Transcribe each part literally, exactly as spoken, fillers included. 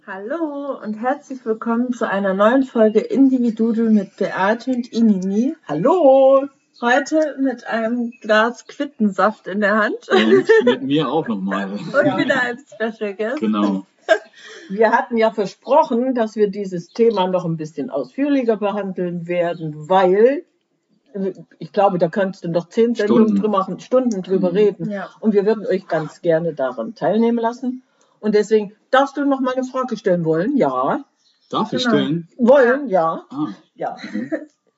Hallo und herzlich willkommen zu einer neuen Folge Individudel mit Beate und Inini. Hallo! Heute mit einem Glas Quittensaft in der Hand. Und mit mir auch nochmal. Und ja. Wieder als Special Guest. Genau. Wir hatten ja versprochen, dass wir dieses Thema noch ein bisschen ausführlicher behandeln werden, weil, ich glaube, da kannst du noch zehn Sendungen Stunden. drüber machen, Stunden drüber Mhm. reden. Ja. Und wir würden euch ganz gerne daran teilnehmen lassen. Und deswegen, darfst du noch mal eine Frage stellen wollen? Ja. Darf ich Genau. stellen? Wollen? Ja. Ah. Ja. Mhm.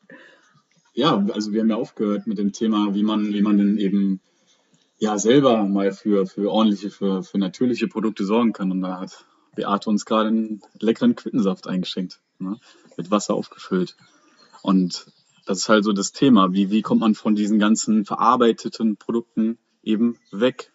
Ja, also wir haben ja aufgehört mit dem Thema, wie man, wie man denn eben ja selber mal für, für ordentliche, für, für natürliche Produkte sorgen kann. Und da hat Beate uns gerade einen leckeren Quittensaft eingeschenkt, ne? Mit Wasser aufgefüllt. Und das ist halt so das Thema, wie, wie kommt man von diesen ganzen verarbeiteten Produkten eben weg?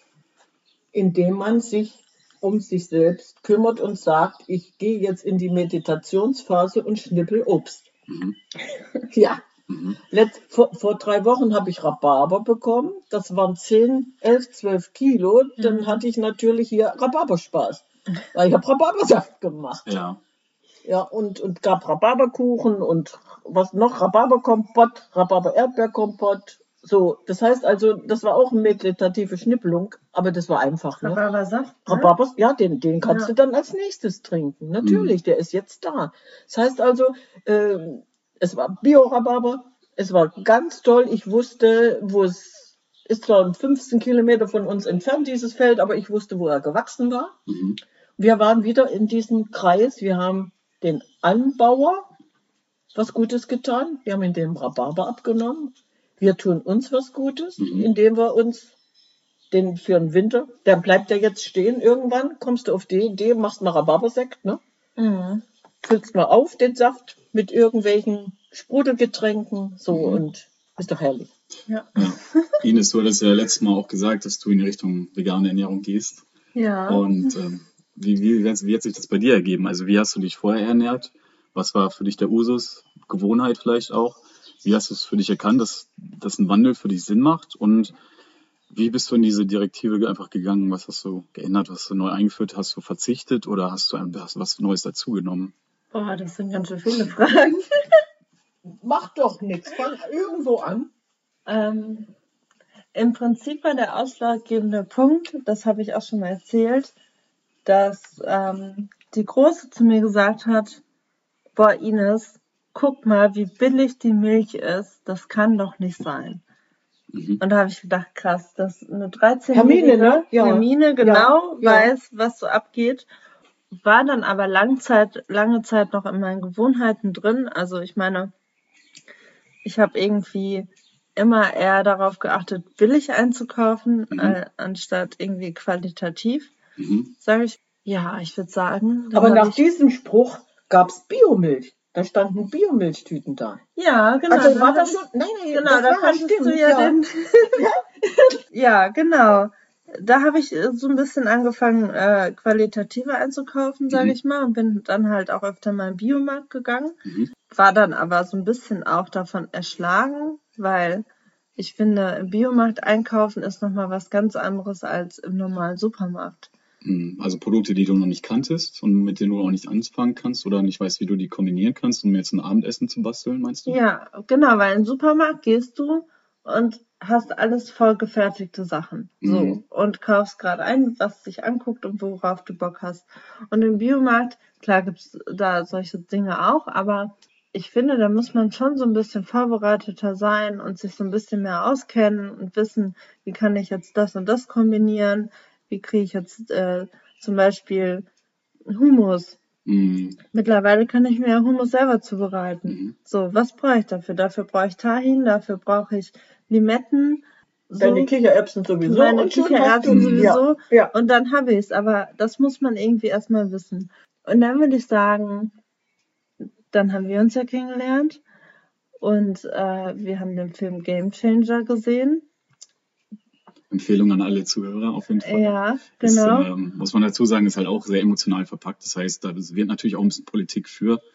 Indem man sich um sich selbst kümmert und sagt, ich gehe jetzt in die Meditationsphase und schnippel Obst. Mhm. Ja. Mhm. Letzt, vor, vor drei Wochen habe ich Rhabarber bekommen. Das waren zehn, elf, zwölf Kilo. Dann Mhm. hatte ich natürlich hier Rhabarberspaß. Weil ich habe Rhabarbersaft gemacht. Ja. Ja, und, und gab Rhabarberkuchen und was noch? Rhabarberkompott, Rhabarber-Erdbeerkompott. So, das heißt also, das war auch eine meditative Schnippelung, aber das war einfach, ne? Rhabarbersaft, ne? Rhabarbers, ja, den, den kannst Ja. du dann als nächstes trinken. Natürlich, der ist jetzt da. Das heißt also, äh, es war Bio-Rhabarber, es war ganz toll. Ich wusste, wo es ist, zwar fünfzehn Kilometer von uns entfernt, dieses Feld, aber ich wusste, wo er gewachsen war. Mhm. Wir waren wieder in diesem Kreis. Wir haben den Anbauer was Gutes getan. Wir haben ihm den Rhabarber abgenommen. Wir tun uns was Gutes, Mhm. indem wir uns den für den Winter, der bleibt ja jetzt stehen irgendwann, kommst du auf die Idee, machst mal Rhabarbersekt, ne? Mhm. Füllst mal auf den Saft mit irgendwelchen Sprudelgetränken, so, Mhm. und ist doch herrlich. Ja. Ja. Ines, du hattest ja letztes Mal auch gesagt, dass du in die Richtung vegane Ernährung gehst. Ja. Und ähm, wie, wie, wie hat sich das bei dir ergeben? Also wie hast du dich vorher ernährt? Was war für dich der Usus? Gewohnheit vielleicht auch? Wie hast du es für dich erkannt, dass, dass ein Wandel für dich Sinn macht? Und wie bist du in diese Direktive einfach gegangen? Was hast du geändert? Was hast du neu eingeführt? Hast du verzichtet oder hast du ein- hast du was Neues dazugenommen? Boah, das sind ganz schön viele Fragen. Mach doch nichts, fang irgendwo an. Ähm, Im Prinzip war der ausschlaggebende Punkt, das habe ich auch schon mal erzählt, dass ähm, die Große zu mir gesagt hat, boah Ines, guck mal, wie billig die Milch ist, das kann doch nicht sein. Mhm. Und da habe ich gedacht, krass, dass eine dreizehnjährige Hermine, ne? Ja. Hermine genau Ja, ja. weiß, was so abgeht. War dann aber lange Zeit, lange Zeit noch in meinen Gewohnheiten drin. Also ich meine, ich habe irgendwie immer eher darauf geachtet, billig einzukaufen, Mhm. äh, anstatt irgendwie qualitativ, Mhm. sage ich. Ja, ich würde sagen. dann Aber hab nach ich, diesem Spruch gab's Biomilch. Da standen Biomilchtüten da. Ja, genau. Also dann war hab das ich- schon, nein, nein, Genau, das da war, konntest stimmt, du ja, ja. den. Ja, genau. Da habe ich äh, so ein bisschen angefangen, äh, qualitativer einzukaufen, sage Mhm. ich mal, und bin dann halt auch öfter mal in den Biomarkt gegangen. Mhm. War dann aber so ein bisschen auch davon erschlagen, weil ich finde, im Biomarkt einkaufen ist nochmal was ganz anderes als im normalen Supermarkt. Mhm. Also Produkte, die du noch nicht kanntest und mit denen du auch nicht anfangen kannst oder nicht weißt, wie du die kombinieren kannst, um jetzt ein Abendessen zu basteln, meinst du? Ja, genau, weil im Supermarkt gehst du und hast alles vollgefertigte Sachen. So. Mhm. Und kaufst gerade ein, was dich anguckt und worauf du Bock hast. Und im Biomarkt, klar gibt's da solche Dinge auch, aber ich finde, da muss man schon so ein bisschen vorbereiteter sein und sich so ein bisschen mehr auskennen und wissen, wie kann ich jetzt das und das kombinieren, wie kriege ich jetzt äh, zum Beispiel Hummus. Mhm. Mittlerweile kann ich mir ja Hummus selber zubereiten. Mhm. So, was brauche ich dafür? Dafür brauche ich Tahin, dafür brauche ich Limetten, so, Deine Kichererbsen sowieso. meine und schon hast Kichererbsen du- sowieso. Ja, ja. Und dann habe ich es. Aber das muss man irgendwie erstmal wissen. Und dann würde ich sagen, dann haben wir uns ja kennengelernt. Und äh, wir haben den Film Game Changer gesehen. Empfehlung an alle Zuhörer auf jeden Fall. Ja, Ist, genau. ähm, muss man dazu sagen, ist halt auch sehr emotional verpackt. Das heißt, da wird natürlich auch ein bisschen Politik für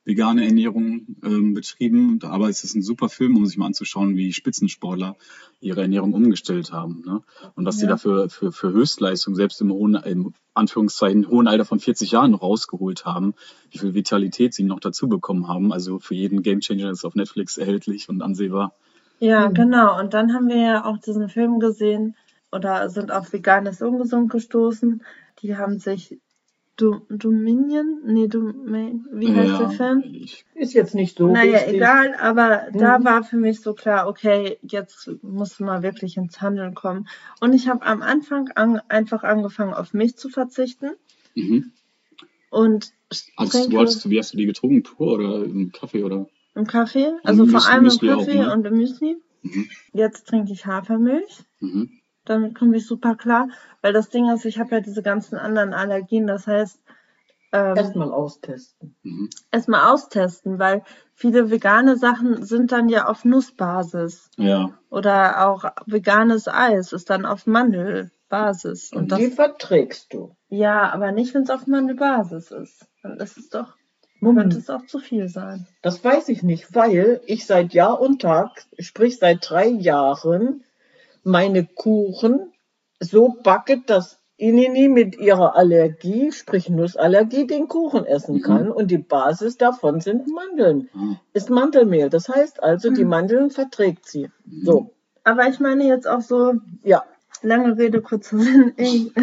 vegane Ernährung ähm, betrieben. Aber es ist ein super Film, um sich mal anzuschauen, wie Spitzensportler ihre Ernährung umgestellt haben. Ne? Und was die da Ja. für, für, für Höchstleistung selbst im hohen, im Anführungszeichen, hohen Alter von vierzig Jahren noch rausgeholt haben, wie viel Vitalität sie noch dazu bekommen haben. Also für jeden Gamechanger ist auf Netflix erhältlich und ansehbar. Ja, Hm. genau. Und dann haben wir ja auch diesen Film gesehen oder sind auf Veganes Ungesund gestoßen. Die haben sich Do Dominion, nee, Domain, wie heißt der Ja, Film? ich, Ist jetzt nicht so Naja, wichtig. egal, aber da Mhm. war für mich so klar, okay, jetzt musst du mal wirklich ins Handeln kommen. Und ich habe am Anfang an, einfach angefangen, auf Milch zu verzichten mhm. und Hattest du, trinke hattest du, wie hast du die getrunken? Pur oder im Kaffee oder? im Kaffee, Und also vor Müsli, allem im Müsli auch, Kaffee ne? und im Müsli. Mhm. Jetzt trinke ich Hafermilch. Mhm. Damit komme ich super klar, weil das Ding ist, ich habe ja diese ganzen anderen Allergien. Das heißt, ähm, Erstmal austesten. Mhm. erstmal austesten, weil viele vegane Sachen sind dann ja auf Nussbasis. Ja, Oder auch veganes Eis ist dann auf Mandelbasis. Und Und das, die verträgst du. ja, aber nicht, wenn es auf Mandelbasis ist. Dann ist es doch, könnte Moment, es auch zu viel sein. das weiß ich nicht, weil ich seit Jahr und Tag, sprich seit drei Jahren, meine Kuchen so backe, dass Inini mit ihrer Allergie, sprich Nussallergie, den Kuchen essen Mhm. kann. Und die Basis davon sind Mandeln. ah, Ist Mandelmehl. Das heißt also, die Mhm. Mandeln verträgt sie. So, Aber ich meine jetzt auch so, ja. lange Rede, kurzer Sinn, ich-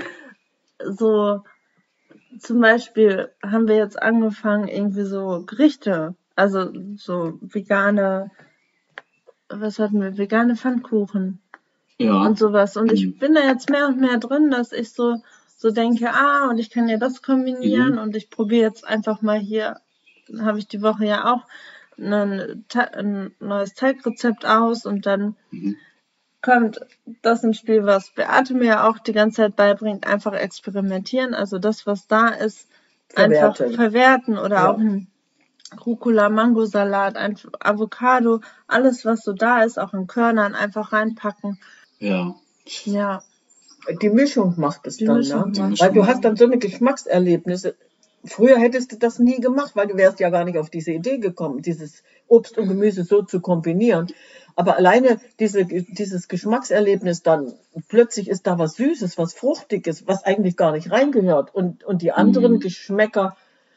so zum Beispiel haben wir jetzt angefangen, irgendwie so Gerichte, also so vegane, was hatten wir, vegane Pfannkuchen ja, und sowas. Und ich Mhm. bin da jetzt mehr und mehr drin, dass ich so, so denke, ah, und ich kann ja das kombinieren Mhm. und ich probiere jetzt einfach mal hier, habe ich die Woche ja auch ein, Te- ein neues Teigrezept aus und dann Mhm. kommt das ins Spiel, was Beate mir ja auch die ganze Zeit beibringt, einfach experimentieren, also das, was da ist, einfach Verwerten. verwerten oder Ja. auch ein Rucola, Mangosalat, ein Avocado, alles, was so da ist, auch in Körnern einfach reinpacken. ja, Ja, Die Mischung macht es die dann, Mischung ne? die macht. Weil du Mischung. hast dann so eine Geschmackserlebnisse. Früher hättest du das nie gemacht, weil du wärst ja gar nicht auf diese Idee gekommen, dieses Obst und Gemüse so zu kombinieren. Aber alleine diese, dieses Geschmackserlebnis dann, plötzlich ist da was Süßes, was Fruchtiges, was eigentlich gar nicht reingehört. Und, und die anderen Mhm. Geschmäcker,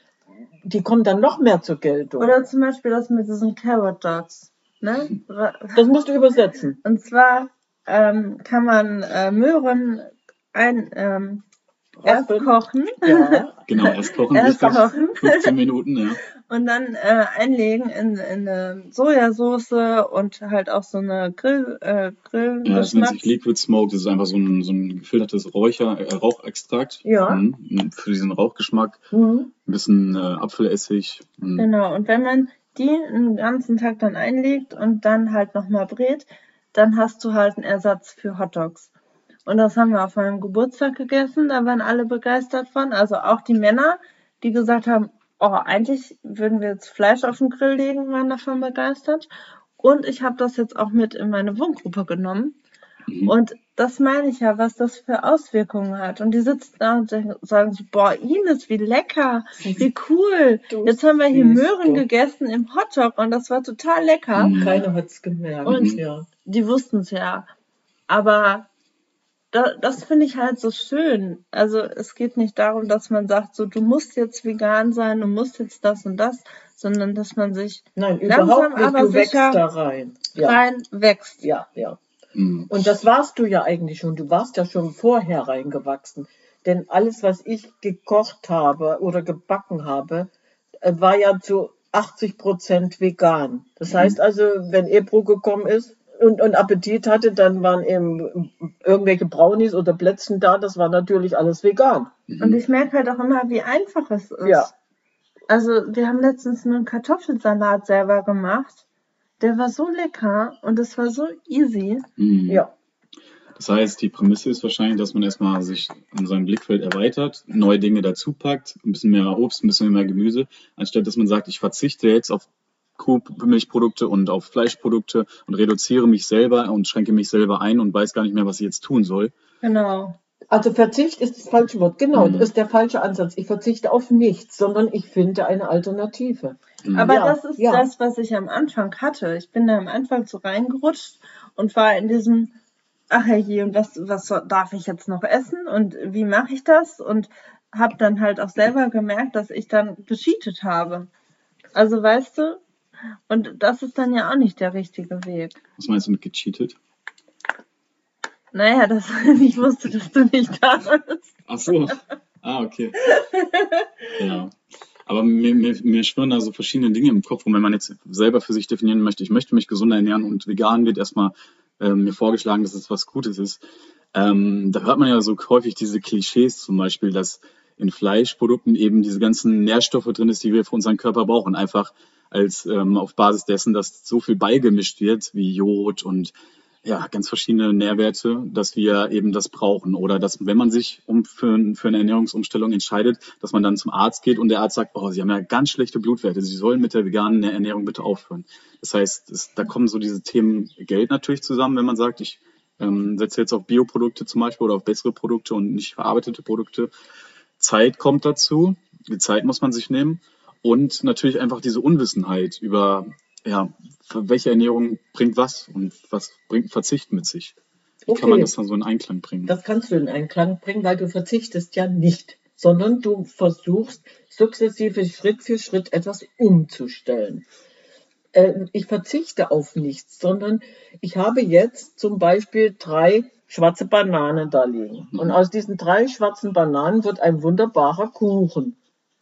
die kommen dann noch mehr zur Geltung. Oder zum Beispiel das mit diesen Carrot Dogs. Ne? Das musst du übersetzen. Und zwar ähm, kann man äh, Möhren ein, ähm, erst Raspeln. kochen. Ja. Genau, erst kochen, Erst richtig. kochen. fünfzehn Minuten, ja. Und dann äh, einlegen in, in eine Sojasauce und halt auch so eine Grill, äh, Ja, das nennt sich Grillgeschmacks. Liquid Smoke. Das ist einfach so ein, so ein gefiltertes Räucher, äh, Rauchextrakt. Ja. Mhm. Für diesen Rauchgeschmack. Mhm. Ein bisschen äh, Apfelessig. Mhm. Genau. Und wenn man die einen ganzen Tag dann einlegt und dann halt nochmal brät, dann hast du halt einen Ersatz für Hotdogs. Und das haben wir auf meinem Geburtstag gegessen. Da waren alle begeistert von. Also auch die Männer, die gesagt haben, oh, eigentlich würden wir jetzt Fleisch auf den Grill legen, waren davon begeistert. Und ich habe das jetzt auch mit in meine Wohngruppe genommen. Mhm. Und das meine ich ja, was das für Auswirkungen hat. Und die sitzen da und denken- sagen so, boah, Ines, wie lecker, wie cool. Du Jetzt haben wir hier siehst Möhren du. gegessen im Hotdog und das war total lecker. Mhm. Keiner hat's gemerkt. Und ja. die wussten es ja. Aber da, das finde ich halt so schön. Also es geht nicht darum, dass man sagt, so du musst jetzt vegan sein, du musst jetzt das und das, sondern dass man sich Nein, langsam, überhaupt nicht. aber Du wächst sicher da rein. Ja, rein wächst. ja, ja. Mhm. Und das warst du ja eigentlich schon. Du warst ja schon vorher reingewachsen. Denn alles, was ich gekocht habe oder gebacken habe, äh, war ja zu achtzig Prozent vegan. Das heißt also, wenn Ebro gekommen ist und, und Appetit hatte, dann waren eben irgendwelche Brownies oder Plätzchen da. Das war natürlich alles vegan. Und ich merke halt auch immer, wie einfach es ist. Ja. Also wir haben letztens einen Kartoffelsalat selber gemacht. Der war so lecker und es war so easy. Mhm. Ja. Das heißt, die Prämisse ist wahrscheinlich, dass man erstmal sich in seinem Blickfeld erweitert, neue Dinge dazu packt, ein bisschen mehr Obst, ein bisschen mehr Gemüse, anstatt dass man sagt, ich verzichte jetzt auf Kuhmilchprodukte und auf Fleischprodukte und reduziere mich selber und schränke mich selber ein und weiß gar nicht mehr, was ich jetzt tun soll. Genau. Also Verzicht ist das falsche Wort. Genau, Mhm. das ist der falsche Ansatz. Ich verzichte auf nichts, sondern ich finde eine Alternative. Aber Ja, das ist ja. das, was ich am Anfang hatte. Ich bin da am Anfang so reingerutscht und war in diesem, ach herrje, und was, was so- darf ich jetzt noch essen und wie mache ich das? Und habe dann halt auch selber gemerkt, dass ich dann gecheatet habe. Also weißt du, und das ist dann ja auch nicht der richtige Weg. Was meinst du mit gecheatet? Naja, dass ich wusste, dass du nicht da bist. Ach so. Ah, okay. Ja. Aber mir, mir, mir schwirren da so verschiedene Dinge im Kopf. Und wenn man jetzt selber für sich definieren möchte, ich möchte mich gesunder ernähren und vegan wird erstmal ähm, mir vorgeschlagen, dass es was Gutes ist. Ähm, da hört man ja so häufig diese Klischees zum Beispiel, dass in Fleischprodukten eben diese ganzen Nährstoffe drin ist, die wir für unseren Körper brauchen. Einfach als ähm, auf Basis dessen, dass so viel beigemischt wird, wie Jod und ja, ganz verschiedene Nährwerte, dass wir eben das brauchen. Oder dass, wenn man sich um für, für eine Ernährungsumstellung entscheidet, dass man dann zum Arzt geht und der Arzt sagt, oh, Sie haben ja ganz schlechte Blutwerte, Sie sollen mit der veganen Ernährung bitte aufhören. Das heißt, es, da kommen so diese Themen Geld natürlich zusammen, wenn man sagt, ich ähm, setze jetzt auf Bioprodukte zum Beispiel oder auf bessere Produkte und nicht verarbeitete Produkte. Zeit kommt dazu, die Zeit muss man sich nehmen und natürlich einfach diese Unwissenheit über, ja, welche Ernährung bringt was und was bringt Verzicht mit sich. Wie kann man Okay. das dann so in Einklang bringen? Das kannst du in Einklang bringen, weil du verzichtest ja nicht, sondern du versuchst sukzessive Schritt für Schritt etwas umzustellen. Äh, ich verzichte auf nichts, sondern ich habe jetzt zum Beispiel drei schwarze Bananen da liegen. Und aus diesen drei schwarzen Bananen wird ein wunderbarer Kuchen.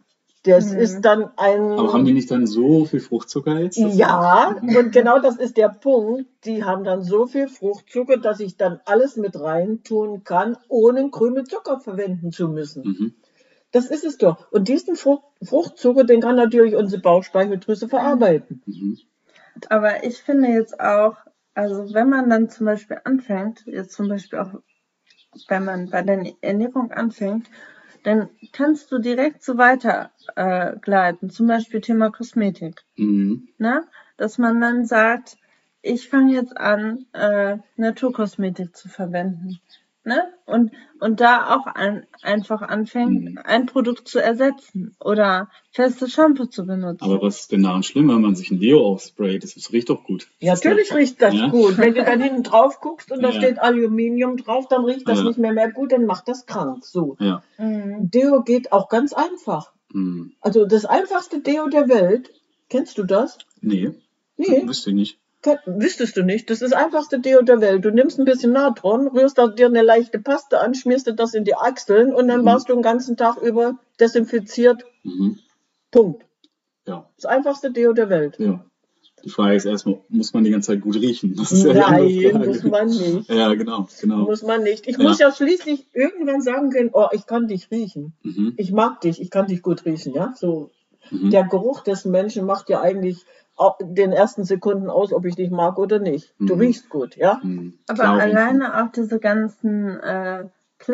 Das Mhm. ist dann ein... Aber haben die nicht dann so viel Fruchtzucker jetzt? dass- Ja, und genau das ist der Punkt. Die haben dann so viel Fruchtzucker, dass ich dann alles mit rein tun kann, ohne grüne Zucker verwenden zu müssen. Mhm. Das ist es doch. Und diesen Frucht, Fruchtzucker, den kann natürlich unsere Bauchspeicheldrüse verarbeiten. Mhm. Aber ich finde jetzt auch, also wenn man dann zum Beispiel anfängt, jetzt zum Beispiel auch, wenn man bei der Ernährung anfängt, dann kannst du direkt so weiter äh, gleiten. Zum Beispiel Thema Kosmetik. Mhm. Ne? Dass man dann sagt, ich fange jetzt an, äh, Naturkosmetik zu verwenden. Ne? Und, und da auch ein, einfach anfängt, Mhm. ein Produkt zu ersetzen oder festes Shampoo zu benutzen. Aber was ist denn daran schlimm, wenn man sich ein Deo aufsprayt? Das, das riecht doch gut. Ja, Das ist natürlich doch- riecht das Ja? gut. Wenn du dann hinten drauf guckst und da Ja. steht Aluminium drauf, dann riecht das Ja. nicht mehr mehr gut, dann macht das krank. So. Ja. Mhm. Deo geht auch ganz einfach. Mhm. Also das einfachste Deo der Welt, kennst du das? Nee, Nee, wüsste ich nicht. Ke- wüsstest du nicht. Das ist das einfachste Deo der Welt. Du nimmst ein bisschen Natron, rührst da dir eine leichte Paste an, schmierst dir das in die Achseln und dann Mhm. warst du den ganzen Tag über desinfiziert. Mhm. Punkt. Ja, Das einfachste Deo der Welt. ja. Die Frage ist erstmal, muss man die ganze Zeit gut riechen? Das ist ja die andere Nein, Frage. muss man nicht. Ja, genau, genau. Muss man nicht. Ich Ja. muss ja schließlich irgendwann sagen können, oh, ich kann dich riechen. Mhm. Ich mag dich, ich kann dich gut riechen, ja? So. Mhm. Der Geruch des Menschen macht ja eigentlich auch den ersten Sekunden aus, ob ich dich mag oder nicht. Du Mhm. riechst gut, ja? Mhm. Aber Klar, auf jeden Fall. alleine auch diese ganzen äh,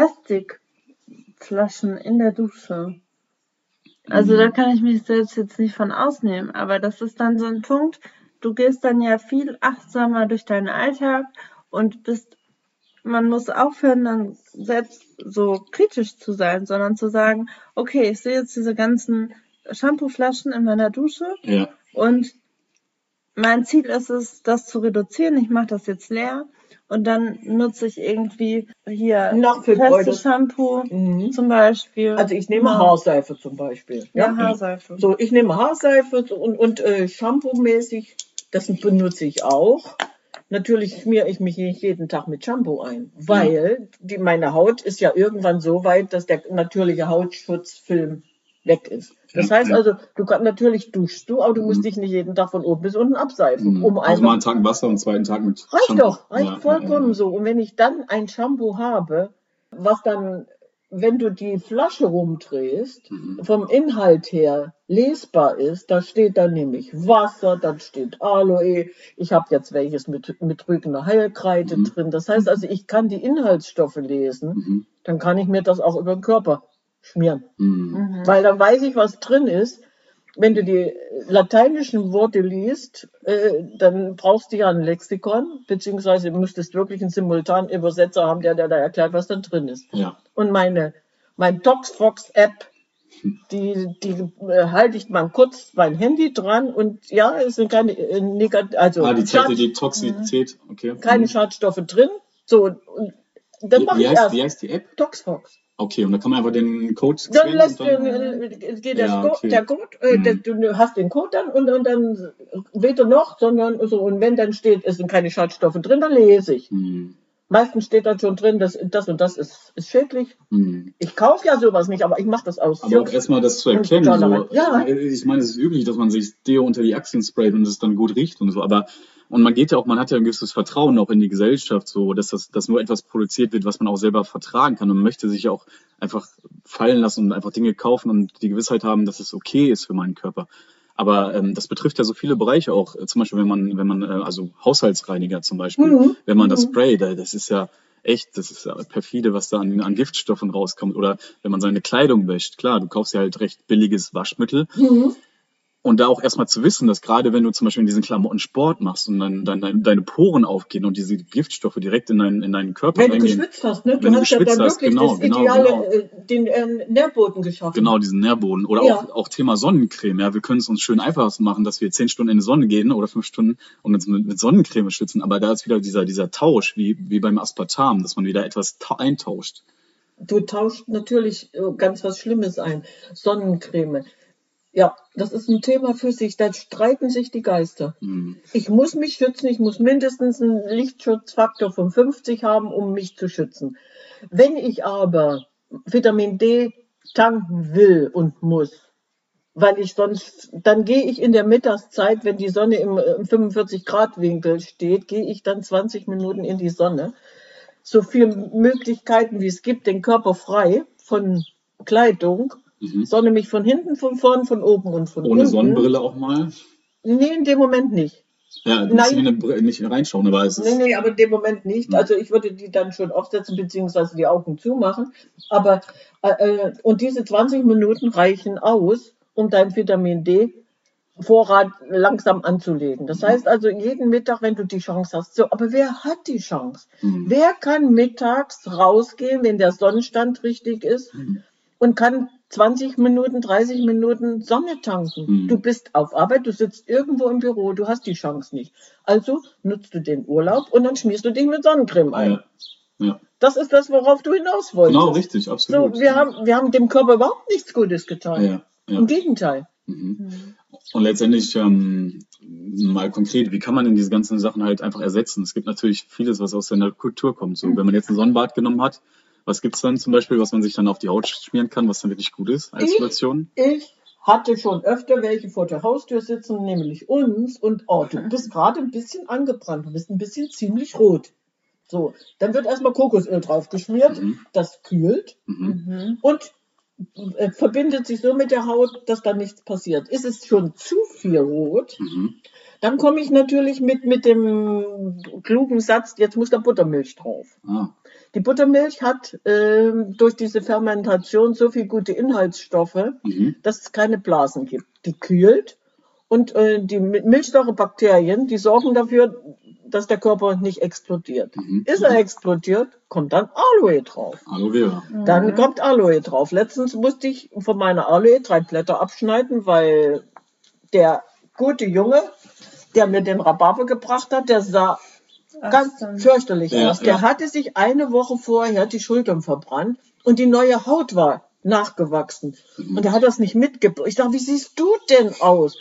Plastikflaschen in der Dusche. Also Mhm. da kann ich mich selbst jetzt nicht von ausnehmen, aber das ist dann so ein Punkt, du gehst dann ja viel achtsamer durch deinen Alltag und bist, man muss aufhören, dann selbst so kritisch zu sein, sondern zu sagen, okay, ich sehe jetzt diese ganzen Shampooflaschen in meiner Dusche Ja. und mein Ziel ist es, das zu reduzieren. Ich mache das jetzt leer und dann nutze ich irgendwie hier Nachfüllkräuter. festes Shampoo Mhm. zum Beispiel. Also ich nehme Ja. Haarseife zum Beispiel. Ja, Ja? Haarseife. So, ich nehme Haarseife so und, und äh, Shampoo-mäßig, das benutze ich auch. Natürlich schmiere ich mich nicht jeden Tag mit Shampoo ein, weil die, meine Haut ist ja irgendwann so weit, dass der natürliche Hautschutzfilm weg ist. Das Ja, heißt ja. also, du kannst natürlich duschst du, aber du musst Mhm. dich nicht jeden Tag von oben bis unten abseifen, Mhm. um Also mal einen einfach Tag Wasser und einen zweiten Tag mit reicht Shampoo. doch, reicht Ja, ja, vollkommen ja, ja. so. Und wenn ich dann ein Shampoo habe, was dann, wenn du die Flasche rumdrehst, Mhm. vom Inhalt her lesbar ist, da steht dann nämlich Wasser, dann steht Aloe, ich habe jetzt welches mit, mit trügener Heilkreide Mhm. drin. Das heißt also, ich kann die Inhaltsstoffe lesen, Mhm. dann kann ich mir das auch über den Körper schmieren. Mhm. Mhm. Weil dann weiß ich, was drin ist. Wenn du die lateinischen Worte liest, äh, dann brauchst du ja ein Lexikon, beziehungsweise müsstest wirklich einen Simultanübersetzer haben, der, der da erklärt, was da drin ist. Ja. Und meine, mein ToxFox-App, die, die äh, halte ich mal kurz mein Handy dran und ja, es sind keine äh, Negat also Ah, die zeigt dir Schad die Toxizität, okay. keine Mhm. Schadstoffe drin. So, und, und dann Wie, mache wie, ich heißt, erst wie heißt die App? ToxFox. Okay, und da kann man einfach den Code Dann scannen lässt und du, dann... äh, geht das Ja, Go- okay. der Code, äh, Mhm. der, du hast den Code dann und, und dann weder noch, sondern so, und wenn dann steht, es sind keine Schadstoffe drin, dann lese ich. Mhm. Meistens steht dann schon drin, dass das und das ist, ist schädlich. Mhm. Ich kaufe ja sowas nicht, aber ich mache das aus. Aber auch erstmal das zu Und erkennen, tolerant. so, Ja. äh, ich meine, es ist üblich, dass man sich Deo unter die Achseln sprayt und es dann gut riecht und so, aber, und man geht ja auch, man hat ja ein gewisses Vertrauen auch in die Gesellschaft, so, dass das, dass nur etwas produziert wird, was man auch selber vertragen kann und man möchte sich ja auch einfach fallen lassen und einfach Dinge kaufen und die Gewissheit haben, dass es okay ist für meinen Körper. Aber ähm, das betrifft ja so viele Bereiche auch, äh, zum Beispiel, wenn man, wenn man, äh, also Haushaltsreiniger zum Beispiel, Mhm. wenn man das Mhm. sprayt, da- das ist ja echt, das ist ja perfide, was da an, an Giftstoffen rauskommt. Oder wenn man seine Kleidung wäscht, klar, du kaufst ja halt recht billiges Waschmittel. Mhm. Und da auch erstmal zu wissen, dass gerade wenn du zum Beispiel in diesen Klamotten Sport machst und dann, dann deine, deine Poren aufgehen und diese Giftstoffe direkt in deinen, in deinen Körper Wenn du reingehen. geschwitzt hast, ne? Du Wenn du hast ja geschwitzt dann hast, wirklich genau, das genau, ideale, genau. äh, den äh, Nährboden geschaffen. Genau, diesen Nährboden. Oder Ja. auch, auch Thema Sonnencreme. Ja, wir können es uns schön einfach machen, dass wir zehn Stunden in die Sonne gehen oder fünf Stunden und uns mit, mit Sonnencreme schützen. Aber da ist wieder dieser, dieser Tausch, wie, wie beim Aspartam, dass man wieder etwas ta- eintauscht. Du tauschst natürlich äh, ganz was Schlimmes ein. Sonnencreme. Ja, das ist ein Thema für sich. Da streiten sich die Geister. Hm. Ich muss mich schützen. Ich muss mindestens einen Lichtschutzfaktor von fünfzig haben, um mich zu schützen. Wenn ich aber Vitamin D tanken will und muss, weil ich sonst, dann gehe ich in der Mittagszeit, wenn die Sonne im, im fünfundvierzig Grad Winkel steht, gehe ich dann zwanzig Minuten in die Sonne. So viele Möglichkeiten, wie es gibt, den Körper frei von Kleidung. Mhm. Sonne mich von hinten, von vorn, von oben und von Ohne unten. Sonnenbrille auch mal. Nee, in dem Moment nicht. Ja, Nein. nicht, in eine Br- nicht reinschauen, aber es Nee, ist. nee, aber in dem Moment nicht. Hm. Also ich würde die dann schon aufsetzen, beziehungsweise die Augen zumachen. Aber, äh, äh, und diese zwanzig Minuten reichen aus, um dein Vitamin D Vorrat langsam anzulegen. Das heißt also, jeden Mittag, wenn du die Chance hast. So, aber wer hat die Chance? Hm. Wer kann mittags rausgehen, wenn der Sonnenstand richtig ist, Hm. und kann zwanzig Minuten, dreißig Minuten Sonne tanken? Hm. Du bist auf Arbeit, du sitzt irgendwo im Büro, du hast die Chance nicht. Also nutzt du den Urlaub und dann schmierst du dich mit Sonnencreme ein. Ja, ja. Das ist das, worauf du hinaus wolltest. Genau, richtig, absolut. So, wir haben, wir haben dem Körper überhaupt nichts Gutes getan. Ja, ja. Im Gegenteil. Mhm. Und letztendlich ähm, mal konkret, wie kann man denn diese ganzen Sachen halt einfach ersetzen? Es gibt natürlich vieles, was aus der Kultur kommt. So, wenn man jetzt ein Sonnenbad genommen hat, was gibt's dann zum Beispiel, was man sich dann auf die Haut schmieren kann, was dann wirklich gut ist als Ich- Lotion? Ich hatte schon öfter welche vor der Haustür sitzen, nämlich uns, und oh, du bist gerade ein bisschen angebrannt, du bist ein bisschen ziemlich rot. So, dann wird erstmal Kokosöl draufgeschmiert, Mhm. das kühlt Mhm. Mhm. und äh, verbindet sich so mit der Haut, dass da nichts passiert. Ist es schon zu viel rot, Mhm. dann komme ich natürlich mit, mit dem klugen Satz, jetzt muss da Buttermilch drauf. Ah. Die Buttermilch hat ähm, durch diese Fermentation so viele gute Inhaltsstoffe, Mhm. dass es keine Blasen gibt. Die kühlt und äh, die Mi- Milchsäurebakterien, die sorgen dafür, dass der Körper nicht explodiert. Mhm. Ist er explodiert, kommt dann Aloe drauf. Aloe Vera. Dann kommt Aloe drauf. Letztens musste ich von meiner Aloe drei Blätter abschneiden, weil der gute Junge, der mir den Rhabarber gebracht hat, der sah Ach, ganz dann- fürchterlich Ja, aus. Der ja. hatte sich eine Woche vorher die Schultern verbrannt und die neue Haut war nachgewachsen. Mhm. Und er hat das nicht mitgebracht. Ich sage, wie siehst du denn aus?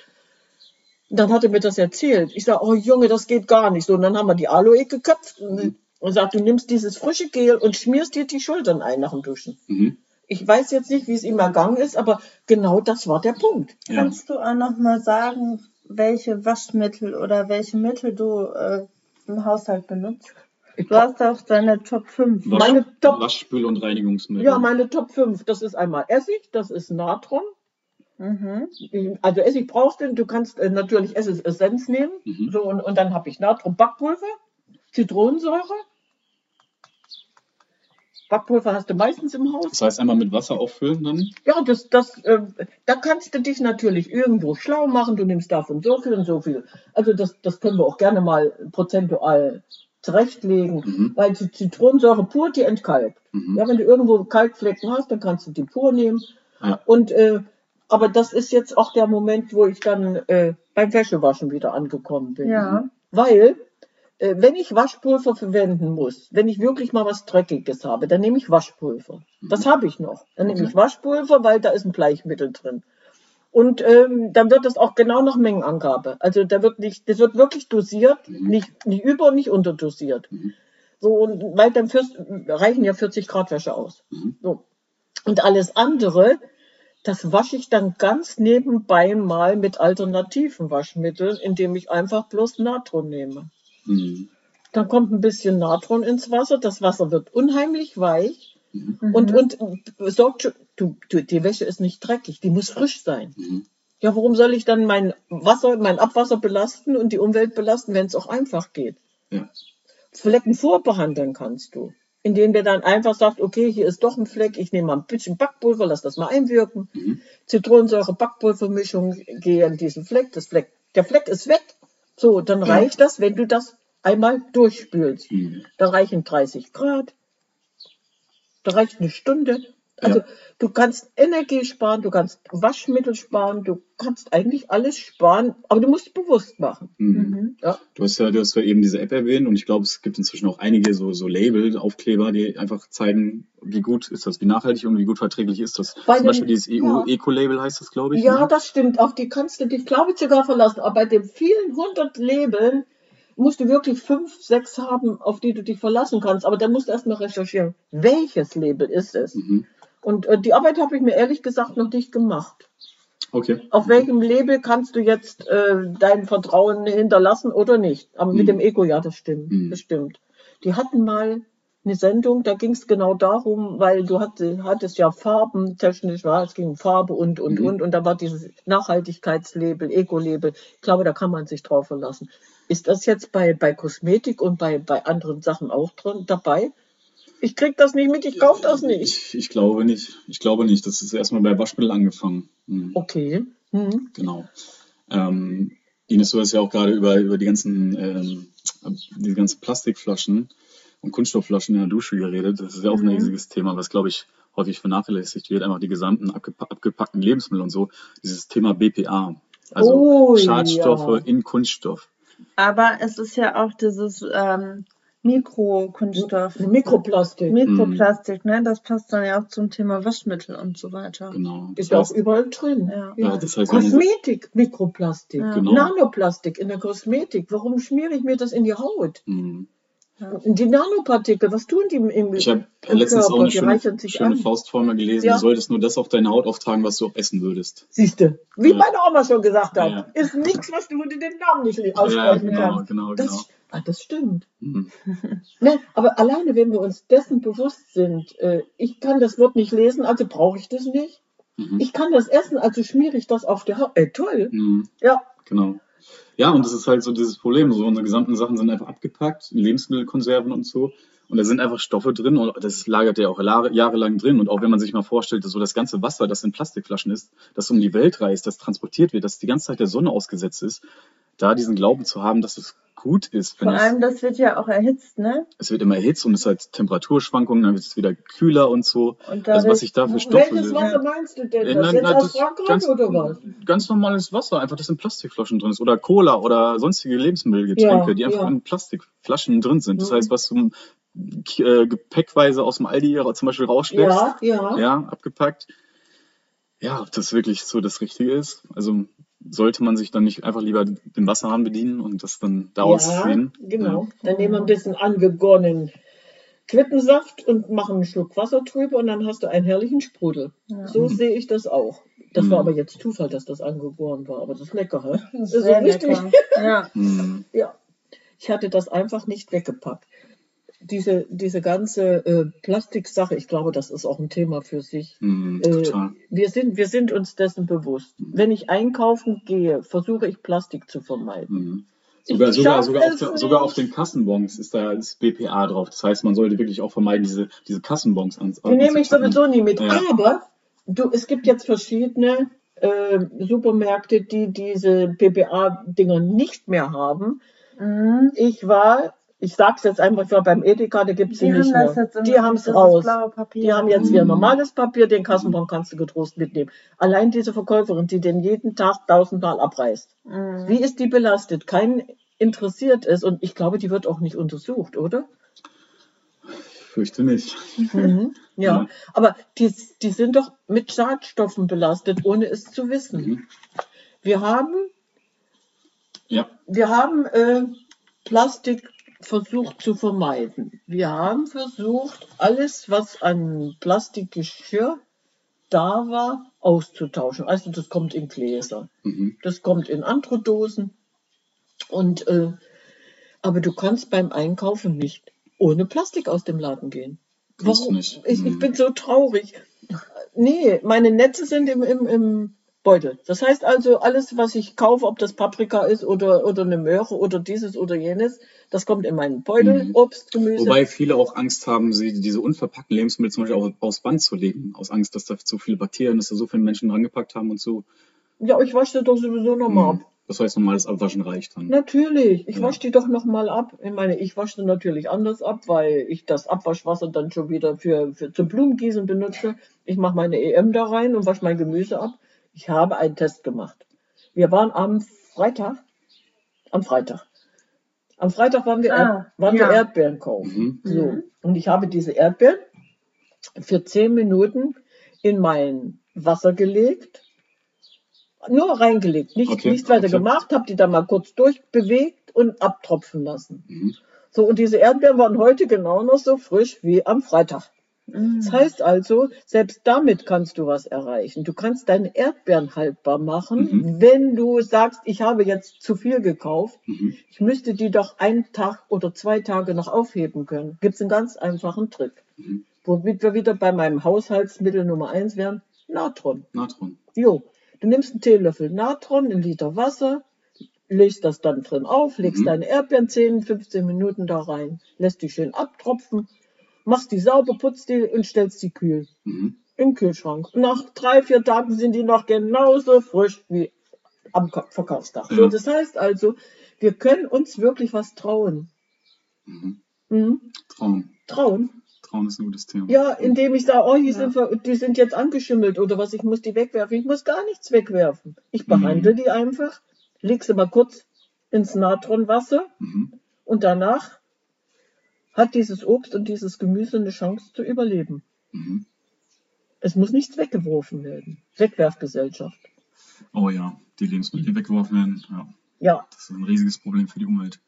Und dann hat er mir das erzählt. Ich sage, oh Junge, das geht gar nicht so. Und dann haben wir die Aloe geköpft und, und sagt, du nimmst dieses frische Gel und schmierst dir die Schultern ein nach dem Duschen. Mhm. Ich weiß jetzt nicht, wie es ihm ergangen ist, aber genau das war der Punkt. Ja. Kannst du auch noch mal sagen, welche Waschmittel oder welche Mittel du äh, im Haushalt benutzt? Du hast auch deine Top fünf. Wasch, Meine Top- Waschspül- und Reinigungsmittel. Ja, meine Top fünf. Das ist einmal Essig, das ist Natron. Mhm. Also Essig brauchst du, du kannst äh, natürlich Essig-Essenz nehmen. Mhm. So, und, und dann habe ich Natron-Backpulver, Zitronensäure, Backpulver hast du meistens im Haus. Das heißt, einmal mit Wasser auffüllen dann? Ja, das, das, äh, da kannst du dich natürlich irgendwo schlau machen. Du nimmst davon so viel und so viel. Also das, das können wir auch gerne mal prozentual zurechtlegen, Mhm. weil die Zitronensäure pur, die entkalkt. Mhm. Ja, wenn du irgendwo Kalkflecken hast, dann kannst du die pur nehmen. Ja. Und äh, aber das ist jetzt auch der Moment, wo ich dann äh, beim Wäschewaschen wieder angekommen bin. Ja. Weil, äh, wenn ich Waschpulver verwenden muss, wenn ich wirklich mal was Dreckiges habe, dann nehme ich Waschpulver. Das habe ich noch. Dann nehme Okay. ich Waschpulver, weil da ist ein Bleichmittel drin. Und ähm, dann wird das auch genau nach Mengenangabe. Also da wird nicht, das wird wirklich dosiert, Mhm. nicht, nicht über- und nicht unterdosiert. Mhm. So, und weil dann fürst, reichen ja vierzig Grad Wäsche aus. Mhm. So. Und alles andere, das wasche ich dann ganz nebenbei mal mit alternativen Waschmitteln, indem ich einfach bloß Natron nehme. Mhm. Dann kommt ein bisschen Natron ins Wasser, das Wasser wird unheimlich weich Mhm. und, und sorgt schon, du, du, die Wäsche ist nicht dreckig, die muss frisch sein. Mhm. Ja, warum soll ich dann mein Wasser, mein Abwasser belasten und die Umwelt belasten, wenn es auch einfach geht? Ja. Flecken vorbehandeln kannst du, indem du dann einfach sagst, okay, hier ist doch ein Fleck, ich nehme mal ein bisschen Backpulver, lass das mal einwirken. Mhm. Zitronensäure, Backpulvermischung, gehe an diesen Fleck, das Fleck, der Fleck ist weg. So, dann Ja. reicht das, wenn du das einmal durchspülst. Mhm. Da reichen dreißig Grad, da reicht eine Stunde. Also Ja. du kannst Energie sparen, du kannst Waschmittel sparen, du kannst eigentlich alles sparen, aber du musst es bewusst machen. Mhm. Mhm. Ja. Du hast ja, du hast ja eben diese App erwähnt und ich glaube, es gibt inzwischen auch einige so, so Label, Aufkleber, die einfach zeigen, wie gut ist das, wie nachhaltig und wie gut verträglich ist das. Bei Zum den- Beispiel dieses E U ja. Eco-Label heißt das, glaube ich. Ja, ne? das stimmt. Auf die kannst du dich, glaube ich, sogar verlassen. Aber bei den vielen hundert Labeln musst du wirklich fünf, sechs haben, auf die du dich verlassen kannst. Aber dann musst du erstmal recherchieren, welches Label ist es. Mhm. Und äh, die Arbeit habe ich mir ehrlich gesagt noch nicht gemacht. Okay. Auf welchem Label kannst du jetzt äh, dein Vertrauen hinterlassen oder nicht? Aber mit Mhm. dem Eco, ja, das stimmt. Mhm. Das stimmt. Die hatten mal eine Sendung, da ging es genau darum, weil du hattest, hattest ja Farben technisch, war, es ging um Farbe und, und, Mhm. und. Und da war dieses Nachhaltigkeitslabel, Eco-Label. Ich glaube, da kann man sich drauf verlassen. Ist das jetzt bei, bei Kosmetik und bei, bei anderen Sachen auch drin dabei? Ich krieg das nicht mit, ich kaufe das nicht. Ich, ich glaube nicht. Ich glaube nicht. Das ist erstmal bei Waschmittel angefangen. Mhm. Okay. Hm. Genau. Ähm, Ines, du hast ja auch gerade über, über die ganzen, ähm, die ganzen Plastikflaschen und Kunststoffflaschen in der Dusche geredet. Das ist ja auch ein Mhm. riesiges Thema, was, glaube ich, häufig vernachlässigt wird. Einfach die gesamten abgepa abgepackten Lebensmittel und so. Dieses Thema B P A. Also Oh, Schadstoffe ja. in Kunststoff. Aber es ist ja auch dieses ähm, Mikrokunststoff, Mikroplastik. Mikroplastik, ne? Das passt dann ja auch zum Thema Waschmittel und so weiter. Genau. Das Ist ja auch heißt, überall drin. Ja. ja, das heißt, wenn diese- Kosmetik, Mikroplastik, Ja. Genau. Nanoplastik in der Kosmetik. Warum schmiere ich mir das in die Haut? Mhm. Die Nanopartikel, was tun die im, im, Ich habe im letztens auch Körper? eine Die schöne, reichern sich schöne an. Faustformel gelesen. Ja. Du solltest nur das auf deine Haut auftragen, was du auch essen würdest. Siehste, wie Ja. meine Oma schon gesagt hat, Ja. ist nichts, was du unter den Namen nicht Ja, aussprechen genau, kannst. genau, Das, genau. ah, das stimmt. Mhm. Ne, aber alleine, wenn wir uns dessen bewusst sind, äh, ich kann das Wort nicht lesen, also brauche ich das nicht. Mhm. Ich kann das essen, also schmiere ich das auf der Haut. Äh, toll. Mhm. Ja. Genau. Ja, und das ist halt so dieses Problem. So unsere gesamten Sachen sind einfach abgepackt, Lebensmittelkonserven und so. Und da sind einfach Stoffe drin und das lagert ja auch jahre- jahrelang drin. Und auch wenn man sich mal vorstellt, dass so das ganze Wasser, das in Plastikflaschen ist, das um die Welt reist, das transportiert wird, das die ganze Zeit der Sonne ausgesetzt ist, da diesen Glauben zu haben, dass es gut ist. Wenn Vor es, allem, das wird ja auch erhitzt, ne? es wird immer erhitzt und es hat Temperaturschwankungen, dann wird es wieder kühler und so. Und Also was dadurch, sich da für Stoffe Welches sind. Wasser meinst du denn? Äh, Das nein, jetzt nein, aus das Frankreich ganz, oder was? ganz normales Wasser, einfach das in Plastikflaschen drin ist. Oder Cola oder sonstige Lebensmittelgetränke, Ja, die einfach ja. in Plastikflaschen drin sind. Das Mhm. heißt, was du äh, gepäckweise aus dem Aldi zum Beispiel rausschleppst, Ja, ja. ja, abgepackt. Ja, ob das wirklich so das Richtige ist. Also sollte man sich dann nicht einfach lieber den Wasserhahn bedienen und das dann daraus Ja, ziehen. genau. Dann nehmen wir ein bisschen angegorenen Quittensaft und machen einen Schluck Wasser drüber und dann hast du einen herrlichen Sprudel. Ja. So sehe ich das auch. Das war Mhm. aber jetzt Zufall, dass das angegoren war, aber das ist lecker, hä? Das ist so sehr richtig. lecker. Ja. Hm, Ja, ich hatte das einfach nicht weggepackt. Diese, diese ganze äh, Plastiksache, ich glaube, das ist auch ein Thema für sich. hm, Äh, total. wir sind, wir sind uns dessen bewusst. Wenn ich einkaufen gehe, versuche ich Plastik zu vermeiden. Hm. Sogar, Ich sogar, schaff sogar, auf, es der, sogar auf nicht. den Kassenbons ist da das B P A drauf. Das heißt, man sollte wirklich auch vermeiden, diese, diese Kassenbons an, Die nehme ich anzupacken. sowieso nie mit. Ja. Aber du, es gibt jetzt verschiedene äh, Supermärkte, die diese P P A-Dinger nicht mehr haben. Mhm. Ich war, ich sag's jetzt einfach, ich war beim Edeka, da gibt's sie Die nicht haben das mehr. jetzt im Die haben's dieses raus. blaue Papier. Die haben jetzt Mhm. ihr normales Papier, den Kassenbon kannst du getrost mitnehmen. Allein diese Verkäuferin, die den jeden Tag tausendmal abreißt. Mhm. Wie ist die belastet? Keinen interessiert es und ich glaube, die wird auch nicht untersucht, oder? Ich fürchte nicht. Mhm. Ja, Ja. aber die, die sind doch mit Schadstoffen belastet, ohne es zu wissen. Mhm. Wir haben, Ja. wir haben äh, Plastik versucht zu vermeiden. Wir haben versucht, alles, was an Plastikgeschirr da war, auszutauschen. Also das kommt in Gläser, Mhm. das kommt in andere Dosen. Und, äh, aber du kannst beim Einkaufen nicht ohne Plastik aus dem Laden gehen. Kannst du Warum? nicht. Ich, ich Mhm. bin so traurig. Nee, meine Netze sind im, im, im Beutel. Das heißt also, alles, was ich kaufe, ob das Paprika ist oder, oder eine Möhre oder dieses oder jenes, das kommt in meinen Beutel. Mhm. Obst, Gemüse. Wobei viele auch Angst haben, sie diese unverpackten Lebensmittel zum Beispiel auch aufs Band zu legen. Aus Angst, dass da zu viele Bakterien, dass da so viele Menschen dran gepackt haben und so. Ja, ich wasche das doch sowieso nochmal ab. Mhm. Das heißt, normales Abwaschen reicht dann. Natürlich, ich Ja. wasche die doch nochmal ab. Ich meine, ich wasche sie natürlich anders ab, weil ich das Abwaschwasser dann schon wieder für, für zum Blumengießen benutze. Ich mache meine E M da rein und wasche mein Gemüse ab. Ich habe einen Test gemacht. Wir waren am Freitag, am Freitag. Am Freitag waren wir, Ah, Erd, waren ja. wir Erdbeeren kaufen. Mhm. So. Mhm. Und ich habe diese Erdbeeren für zehn Minuten in mein Wasser gelegt. Nur reingelegt, nicht, Okay, nichts weiter okay. gemacht, habe die dann mal kurz durchbewegt und abtropfen lassen. Mhm. So, und diese Erdbeeren waren heute genau noch so frisch wie am Freitag. Mhm. Das heißt also, selbst damit kannst du was erreichen. Du kannst deine Erdbeeren haltbar machen, Mhm. wenn du sagst, ich habe jetzt zu viel gekauft. Mhm. Ich müsste die doch einen Tag oder zwei Tage noch aufheben können. Gibt es einen ganz einfachen Trick. Mhm. Womit wir wieder bei meinem Haushaltsmittel Nummer eins wären, Natron. Natron. Jo, du nimmst einen Teelöffel Natron, einen Liter Wasser, legst das dann drin auf, legst Mhm. deine Erdbeeren zehn, fünfzehn Minuten da rein, lässt die schön abtropfen, machst die sauber, putzt die und stellst die kühl Mhm. im Kühlschrank. Und nach drei, vier Tagen sind die noch genauso frisch wie am Ka- Verkaufstag. So, Ja. das heißt also, wir können uns wirklich was trauen. Mhm. Mhm. Trauen. Trauen. Trauen ist ein gutes Thema. Ja, indem ich sage, oh, die, Ja. sind, ver- die sind jetzt angeschimmelt oder was, ich muss die wegwerfen. Ich muss gar nichts wegwerfen. Ich behandle Mhm. die einfach, leg sie mal kurz ins Natronwasser Mhm. und danach hat dieses Obst und dieses Gemüse eine Chance zu überleben. Mhm. Es muss nichts weggeworfen werden. Wegwerfgesellschaft. Oh ja, die Lebensmittel, die weggeworfen werden, ja, Ja, das ist ein riesiges Problem für die Umwelt.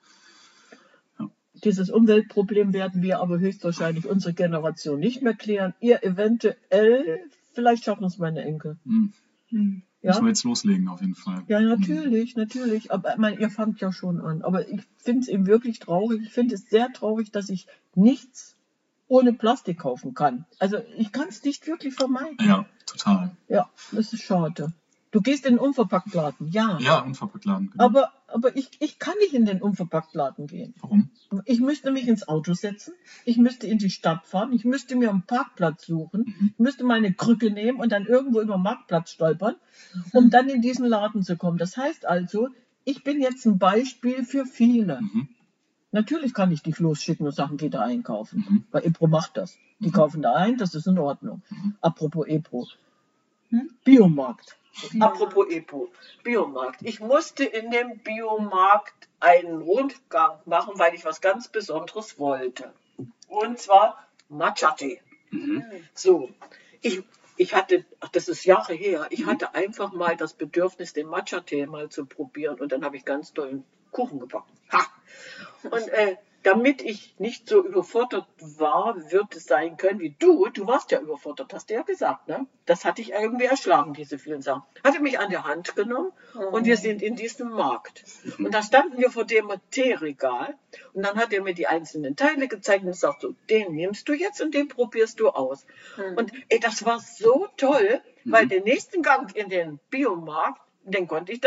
dieses Umweltproblem werden wir aber höchstwahrscheinlich unsere Generation nicht mehr klären. Ihr eventuell, vielleicht schaffen es meine Enkel. Mhm. Mhm. Ja? Müssen wir jetzt loslegen, auf jeden Fall. Ja, Mhm. natürlich, natürlich. Aber ich meine, ihr fangt ja schon an. Aber ich finde es eben wirklich traurig. Ich finde es sehr traurig, dass ich nichts ohne Plastik kaufen kann. Also ich kann es nicht wirklich vermeiden. Ja, total. Ja, das ist schade. Du gehst in den Unverpacktladen, ja. Ja, Unverpacktladen. Genau. Aber, aber ich, ich kann nicht in den Unverpacktladen gehen. Warum? Ich müsste mich ins Auto setzen, ich müsste in die Stadt fahren, ich müsste mir einen Parkplatz suchen, Mhm. ich müsste meine Krücke nehmen und dann irgendwo über den Marktplatz stolpern, um dann in diesen Laden zu kommen. Das heißt also, ich bin jetzt ein Beispiel für viele. Mhm. Natürlich kann ich dich losschicken und sagen, geh da einkaufen, Mhm. weil Epro macht das. Die Mhm. kaufen da ein, das ist in Ordnung. Mhm. Apropos Epro. Hm? Biomarkt. Bio- Apropos Epo, Biomarkt. Ich musste in dem Biomarkt einen Rundgang machen, weil ich was ganz Besonderes wollte. Und zwar Matcha-Tee. Mhm. So, ich, ich hatte, ach, das ist Jahre her, ich hatte einfach mal das Bedürfnis, den Matcha-Tee mal zu probieren und dann habe ich ganz tollen Kuchen gebacken. Ha! Und äh, damit ich nicht so überfordert war, wird es sein können wie du. Du warst ja überfordert, hast du ja gesagt, ne? Das hatte ich irgendwie erschlagen, diese vielen Sachen. Hatte mich an der Hand genommen und wir sind in diesem Markt. Und da standen wir vor dem Teeregal und dann hat er mir die einzelnen Teile gezeigt und sagt so, den nimmst du jetzt und den probierst du aus. Mhm. Und ey, das war so toll, weil Mhm. den nächsten Gang in den Biomarkt, den konnte ich dann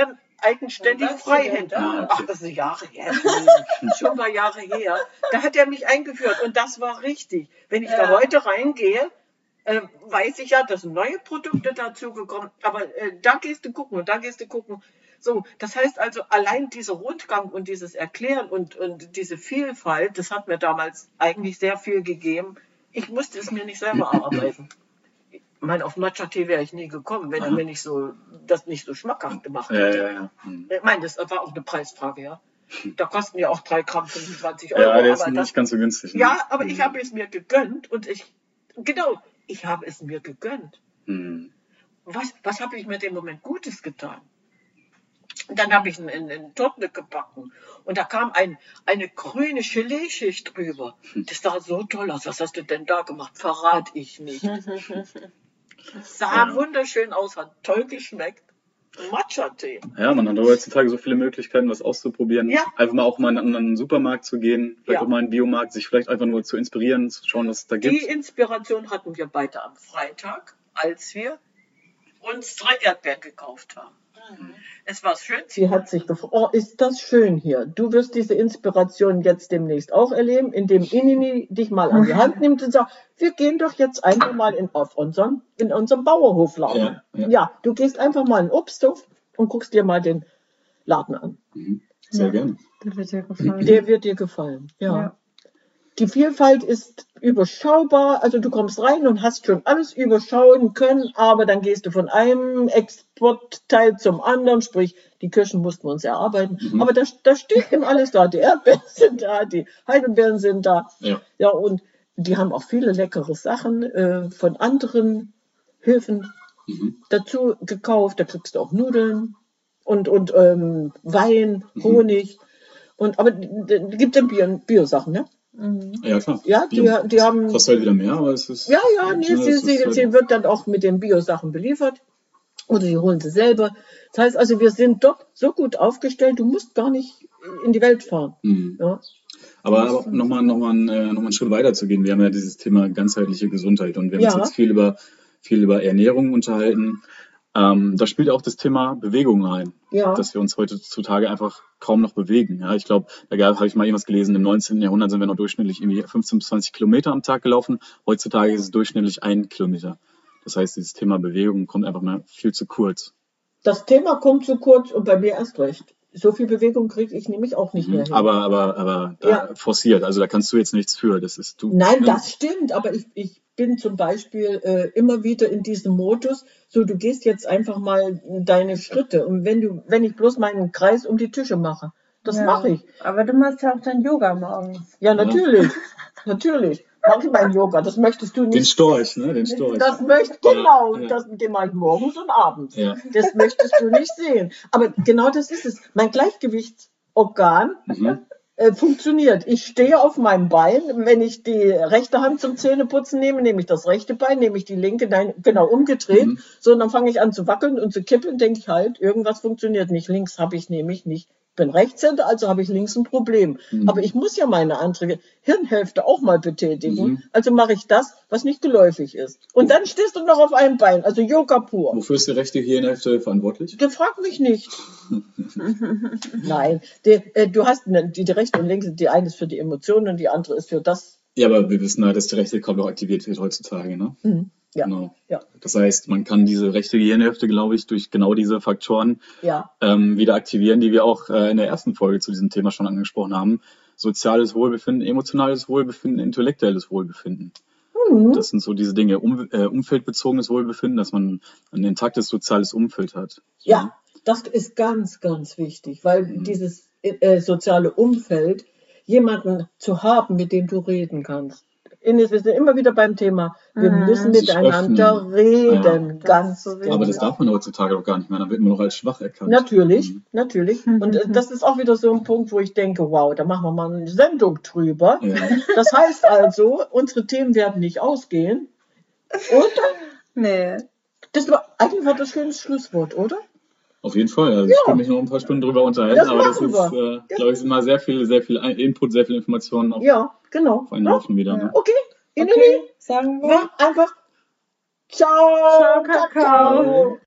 eigenständig Was frei denn hätte. da? Ach, das ist Jahre her. Schon ein paar Jahre her. Da hat er mich eingeführt und das war richtig. Wenn ich da Ja. heute reingehe, äh, weiß ich ja, dass sind neue Produkte dazugekommen, aber äh, da gehst du gucken und da gehst du gucken. So, das heißt also, allein dieser Rundgang und dieses Erklären und, und diese Vielfalt, das hat mir damals eigentlich sehr viel gegeben. Ich musste es mir nicht selber erarbeiten. Ich meine, auf Matcha-Tee wäre ich nie gekommen, wenn er mir nicht so, das nicht so schmackhaft gemacht Ja, hätte. ja, ja. Hm. Ich meine, das war auch eine Preisfrage, ja. Da kosten ja auch drei Gramm fünfundzwanzig Euro. Ja, der ist aber nicht das, ganz so günstig. Ne? ja, aber ich habe es mir gegönnt und ich, genau, ich habe es mir gegönnt. Hm. Was, was habe ich mir in dem Moment Gutes getan? Und dann habe ich einen, einen Torte gebacken und da kam ein, eine grüne Gelee-Schicht drüber. Das sah so toll aus. Was hast du denn da gemacht? Verrat ich nicht. Sah Ja. wunderschön aus, hat toll geschmeckt. Matcha-Tee. Ja, man hat heutzutage so viele Möglichkeiten, was auszuprobieren. Ja. Einfach mal auch mal in einen anderen Supermarkt zu gehen, vielleicht Ja. auch mal in einen Biomarkt, sich vielleicht einfach nur zu inspirieren, zu schauen, was es da Die gibt. Inspiration hatten wir beide am Freitag, als wir uns drei Erdbeeren gekauft haben. Es war schön. Sie hat sich gefreut. Oh, ist das schön hier. Du wirst diese Inspiration jetzt demnächst auch erleben, indem Inini dich mal an die Hand nimmt und sagt, wir gehen doch jetzt einfach mal in, auf unseren, in unserem Bauernhofladen. Ja, ja. Ja, du gehst einfach mal in den Obsthof und guckst dir mal den Laden an. Mhm. Sehr Ja. gerne. Der wird dir gefallen. Der wird dir gefallen. Ja. Ja. Die Vielfalt ist überschaubar, also du kommst rein und hast schon alles überschauen können, aber dann gehst du von einem Exportteil zum anderen, sprich, die Kirschen mussten wir uns erarbeiten, Mhm. aber da, da steht eben alles da, die Erdbeeren sind da, die Heidelbeeren sind da, Ja. ja, und die haben auch viele leckere Sachen äh, von anderen Höfen Mhm. dazu gekauft, da kriegst du auch Nudeln und, und ähm, Wein, Honig, und, aber da gibt es Bio, Bio-Sachen, ne? Mhm. Ja, klar. Ja, die, Bio. die haben. Kostet halt wieder mehr, aber es ist. Ja, ja, nee, ne, sie, es sie, ist halt- sie wird dann auch mit den Bio-Sachen beliefert. Oder sie holen sie selber. Das heißt also, wir sind dort so gut aufgestellt, du musst gar nicht in die Welt fahren. Mhm. Ja, Aber, aber nochmal noch mal, einen, äh, noch mal einen Schritt weiter zu gehen. Wir haben ja dieses Thema ganzheitliche Gesundheit und wir haben Ja. uns jetzt viel über, viel über Ernährung unterhalten. Ähm, da spielt auch das Thema Bewegung rein, ja. dass wir uns heutzutage einfach kaum noch bewegen. Ja, ich glaube, da habe ich mal irgendwas gelesen, im neunzehnten Jahrhundert sind wir noch durchschnittlich irgendwie fünfzehn bis zwanzig Kilometer am Tag gelaufen. Heutzutage ist es durchschnittlich ein Kilometer. Das heißt, dieses Thema Bewegung kommt einfach mal viel zu kurz. Das Thema kommt zu kurz und bei mir erst recht. So viel Bewegung kriege ich nämlich auch nicht mehr hin. Aber, aber, aber da Ja. forciert, also da kannst du jetzt nichts für. Das ist du. Nein, ne? das stimmt, aber ich, ich bin zum Beispiel äh, immer wieder in diesem Modus, so du gehst jetzt einfach mal deine Schritte und wenn du, wenn ich bloß meinen Kreis um die Tische mache, das Ja. mache ich. Aber du machst ja auch dein Yoga morgens. Ja, natürlich, natürlich. Mach ich mein Yoga, das möchtest du Den nicht. Storch, ne? Den Storch. Das möchte, genau, ja. das, den mache ich morgens und abends. Ja. Das möchtest du nicht sehen. Aber genau das ist es. Mein Gleichgewichtsorgan Mhm. äh, funktioniert. Ich stehe auf meinem Bein. Wenn ich die rechte Hand zum Zähneputzen nehme, nehme ich das rechte Bein, nehme ich die linke, nein, genau umgedreht. Mhm. So, und dann fange ich an zu wackeln und zu kippeln, denke ich halt, irgendwas funktioniert nicht. Links habe ich nämlich nicht. Ich bin Rechtshänder, also habe ich links ein Problem. Mhm. Aber ich muss ja meine andere Hirnhälfte auch mal betätigen. Mhm. Also mache ich das, was nicht geläufig ist. Und dann stehst du noch auf einem Bein, also Yoga pur. Wofür ist die rechte Hirnhälfte verantwortlich? Der fragt mich nicht. Nein, die, äh, du hast eine, die, die rechte und linke, die eine ist für die Emotionen und die andere ist für das. Ja, aber wir wissen halt, dass die rechte kaum noch aktiviert wird heutzutage, ne? Mhm. Ja, Genau. ja, Das heißt, man kann diese rechte Gehirnhälfte, glaube ich, durch genau diese Faktoren ja, ähm, wieder aktivieren, die wir auch äh, in der ersten Folge zu diesem Thema schon angesprochen haben. Soziales Wohlbefinden, emotionales Wohlbefinden, intellektuelles Wohlbefinden. Mhm. Das sind so diese Dinge, um, äh, umfeldbezogenes Wohlbefinden, dass man ein intaktes soziales Umfeld hat. So. ja, das ist ganz, ganz wichtig, weil Mhm. dieses äh, soziale Umfeld, jemanden zu haben, mit dem du reden kannst. Ines, wir sind immer wieder beim Thema, wir Mhm. müssen Sich miteinander öffnen. reden, Ja. Das ganz ist so wichtig. Aber das darf man heutzutage auch gar nicht mehr, dann wird man noch als schwach erkannt. Natürlich, Mhm. natürlich. Und äh, das ist auch wieder so ein Punkt, wo ich denke, wow, da machen wir mal eine Sendung drüber. Ja. Das heißt also, unsere Themen werden nicht ausgehen. Oder? Nee. Das war, eigentlich war das ein schönes Schlusswort, oder? Auf jeden Fall. Also Ja. ich könnte mich noch ein paar Stunden drüber unterhalten, Das aber das machen ist, wir. äh, glaube ich, immer sehr viel, sehr viel Input, sehr viel Informationen auf, Ja, genau. auf einen Ja? Haufen wieder. Ne? Okay, Okay, sagen wir. ja, einfach. Ciao, Ciao, Kakao. Kakao.